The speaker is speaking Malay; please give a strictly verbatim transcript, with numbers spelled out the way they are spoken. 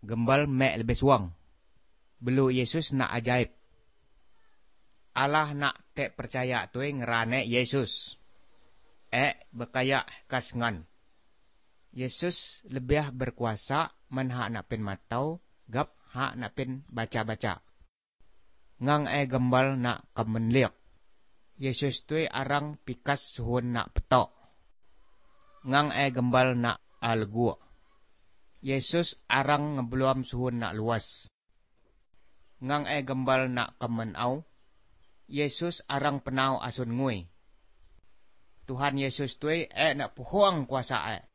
gembal mek lebih suang. Belu Yesus nak ajaib. Allah nak te percaya tuai ngerane Yesus. Eh bekaya kasngan. Yesus lebih berkuasa men hak nak pin matau, gap hak nak pin baca-baca. Ngang e gembal nak kemenliak. Yesus tuai arang pikas suhun nak petok. Ngang e gembal nak algu. Yesus arang ngebeluam suhun nak luas. Ngang e gembal nak kemenau. Yesus arang penau asun ngui. Tuhan Yesus tuai e nak puhuang kuasa e.